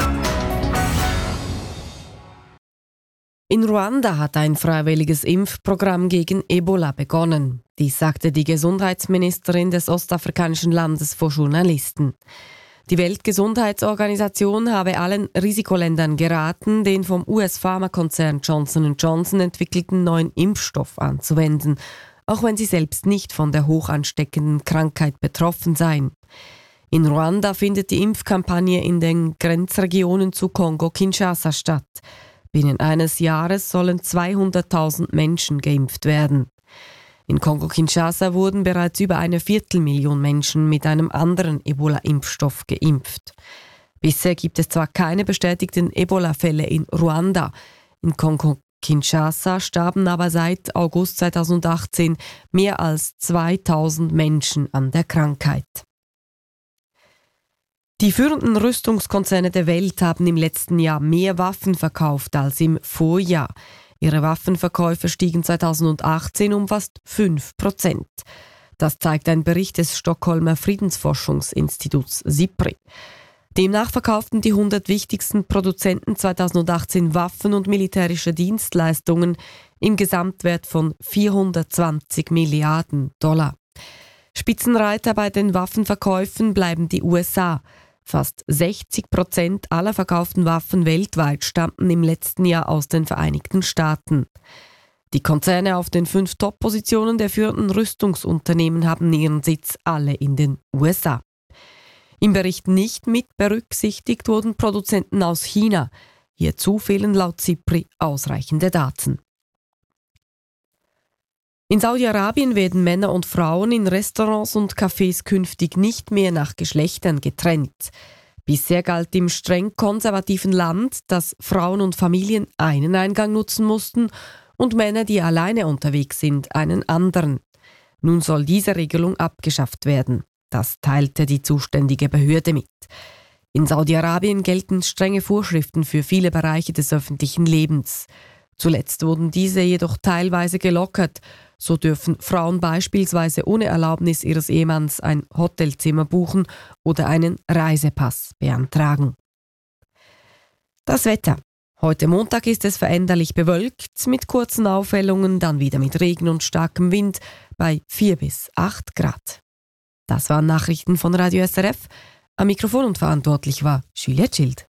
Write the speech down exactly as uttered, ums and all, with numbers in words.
In Ruanda hat ein freiwilliges Impfprogramm gegen Ebola begonnen. Dies sagte die Gesundheitsministerin des ostafrikanischen Landes vor Journalisten. Die Weltgesundheitsorganisation habe allen Risikoländern geraten, den vom U S-Pharmakonzern Johnson und Johnson entwickelten neuen Impfstoff anzuwenden, auch wenn sie selbst nicht von der hoch ansteckenden Krankheit betroffen seien. In Ruanda findet die Impfkampagne in den Grenzregionen zu Kongo-Kinshasa statt. Binnen eines Jahres sollen zweihunderttausend Menschen geimpft werden. In Kongo-Kinshasa wurden bereits über eine Viertelmillion Menschen mit einem anderen Ebola-Impfstoff geimpft. Bisher gibt es zwar keine bestätigten Ebola-Fälle in Ruanda. In Kongo-Kinshasa starben aber seit August zweitausendachtzehn mehr als zweitausend Menschen an der Krankheit. Die führenden Rüstungskonzerne der Welt haben im letzten Jahr mehr Waffen verkauft als im Vorjahr. Ihre Waffenverkäufe stiegen zweitausendachtzehn um fast fünf Prozent. Das zeigt ein Bericht des Stockholmer Friedensforschungsinstituts SIPRI. Demnach verkauften die hundert wichtigsten Produzenten zweitausendachtzehn Waffen und militärische Dienstleistungen im Gesamtwert von vierhundertzwanzig Milliarden Dollar. Spitzenreiter bei den Waffenverkäufen bleiben die U S A. Fast sechzig Prozent aller verkauften Waffen weltweit stammten im letzten Jahr aus den Vereinigten Staaten. Die Konzerne auf den fünf Top-Positionen der führenden Rüstungsunternehmen haben ihren Sitz alle in den U S A. Im Bericht nicht mit berücksichtigt wurden Produzenten aus China. Hierzu fehlen laut SIPRI ausreichende Daten. In Saudi-Arabien werden Männer und Frauen in Restaurants und Cafés künftig nicht mehr nach Geschlechtern getrennt. Bisher galt im streng konservativen Land, dass Frauen und Familien einen Eingang nutzen mussten und Männer, die alleine unterwegs sind, einen anderen. Nun soll diese Regelung abgeschafft werden. Das teilte die zuständige Behörde mit. In Saudi-Arabien gelten strenge Vorschriften für viele Bereiche des öffentlichen Lebens. Zuletzt wurden diese jedoch teilweise gelockert. So dürfen Frauen beispielsweise ohne Erlaubnis ihres Ehemanns ein Hotelzimmer buchen oder einen Reisepass beantragen. Das Wetter. Heute Montag ist es veränderlich bewölkt, mit kurzen Aufhellungen, dann wieder mit Regen und starkem Wind bei vier bis acht Grad. Das waren Nachrichten von Radio S R F. Am Mikrofon und verantwortlich war Julia Schild.